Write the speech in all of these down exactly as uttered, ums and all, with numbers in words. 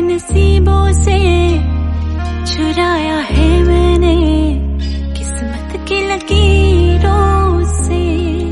नसीबों से चुराया है मैंने किस्मत की लकीरों से।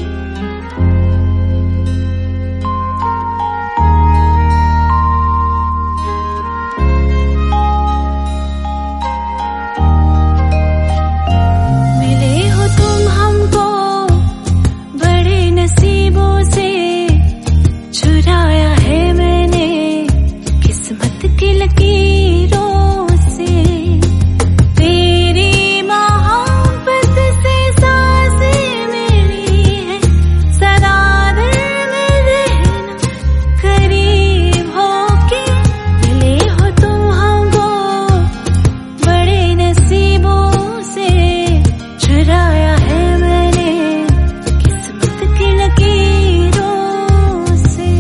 मिले हो तुम हमको बड़े नसीबों से चुराया है मैंने किस्मत की लकीरों से। तेरी मोहब्बत से सांसें मिली है, सदा दिल में रहना करीब होके। मिले हो तुम हमको बड़े नसीबों से चुराया है मैंने किस्मत की लकीरों से।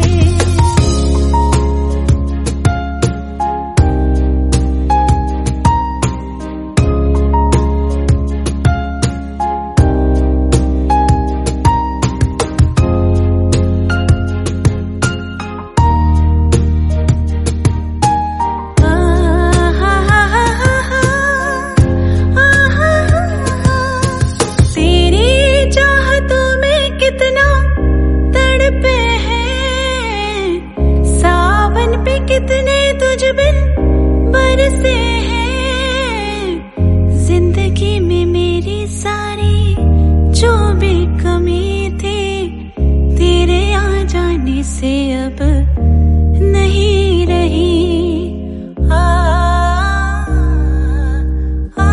तेरी चाहतों में कितना तड़पे हैं, सावन पे कितने तुझ बिन बरसे हैं। जिंदगी में मेरी सारी जो भी कमी थी तेरे आ जाने से अब नहीं रही। आ, आ,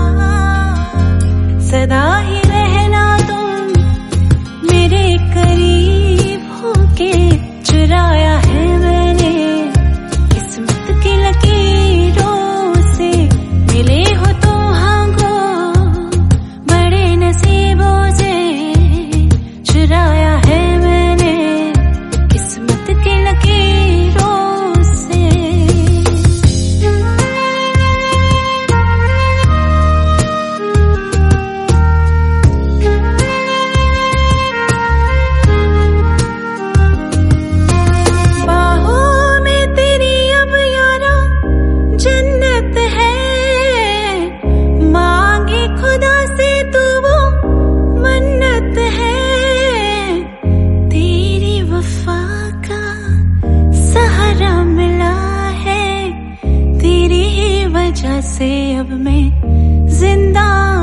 सदा ही रहना तुम मेरे करीब होके। चुराया है मैंने किस्मत की लकीरों से। मिले हो तुम हमको बड़े नसीबों से चुराया है मैंने किस्मत की लकीरों से। बाहों में तेरी अब यारा जन्नत है, मांगे खुदा से तू वो मन्नत है। तेरी वफा का सहारा मिला है, तेरी ही वजह से अब मैं जिंदा